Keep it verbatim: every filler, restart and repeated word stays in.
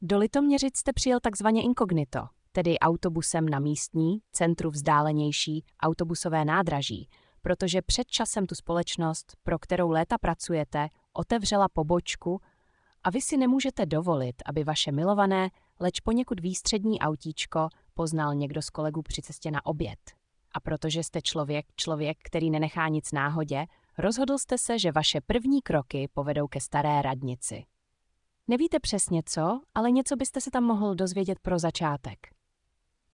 Do Litoměřic jste přijel takzvaně inkognito, tedy autobusem na místní, centru vzdálenější autobusové nádraží, protože před časem tu společnost, pro kterou léta pracujete, otevřela pobočku a vy si nemůžete dovolit, aby vaše milované, leč poněkud výstřední autíčko poznal někdo z kolegů při cestě na oběd. A protože jste člověk, člověk, který nenechá nic náhodě, rozhodl jste se, že vaše první kroky povedou ke staré radnici. Nevíte přesně co, ale něco byste se tam mohl dozvědět pro začátek.